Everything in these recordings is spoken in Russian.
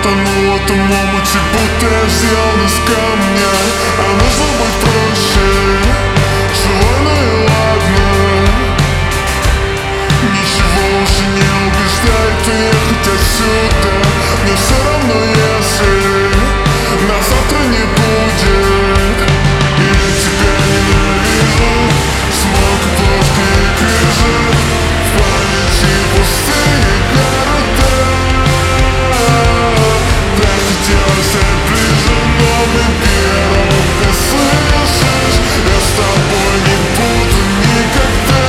тону в этом омуте, будто я сделан из камня. А нужно быть проще, живой, ну и ладно. Ничего уже не убеждает уехать отсюда. Мне все равно, если нас завтра не будет. И я тебя ненавижу, смог плоские крыжи, в памяти пустые города. Так хотелось стать ближе, но мы первым, ты слышишь? Я с тобой не буду никогда.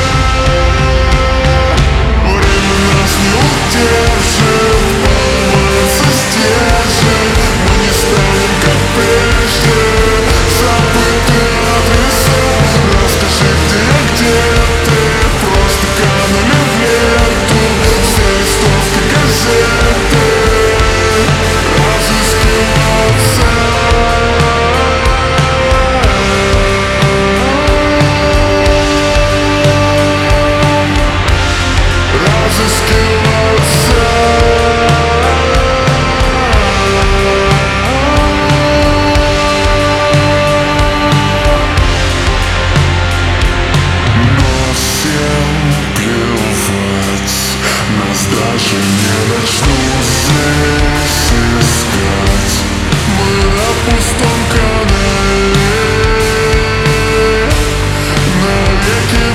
Время нас не удержит, поломается стержень. Мы не станем как прежде, забыты адреса. Расскажи, где ты, просто канули в лету все листовки газеты. Разыскиваться, даже не начну здесь искать. Мы на пустом канале навеки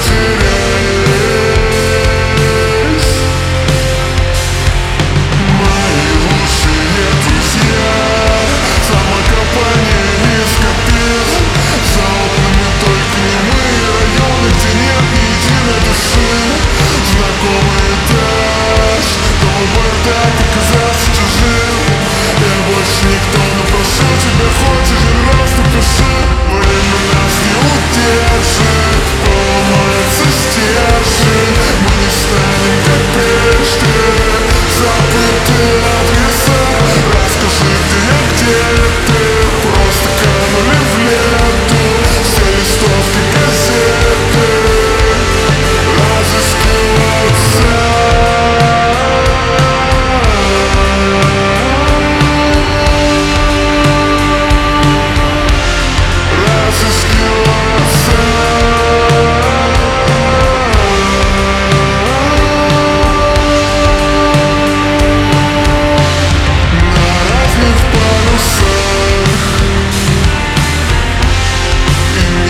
потерялись. Мои лучшие друзья, самокопание и эскапизм. За окнами только немые районы, где нет ни единой души. Знакомый этаж, новый бардак оказался чужим. Я больше никто, но прошу тебя, хоть один раз напиши. Время нас не удержит, поломается стержень. Мы не станем как прежде, забыты адреса. Расскажи, где ты, просто канули в лету все листовки газеты. Разыскиваться,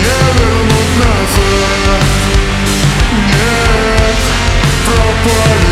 пропали.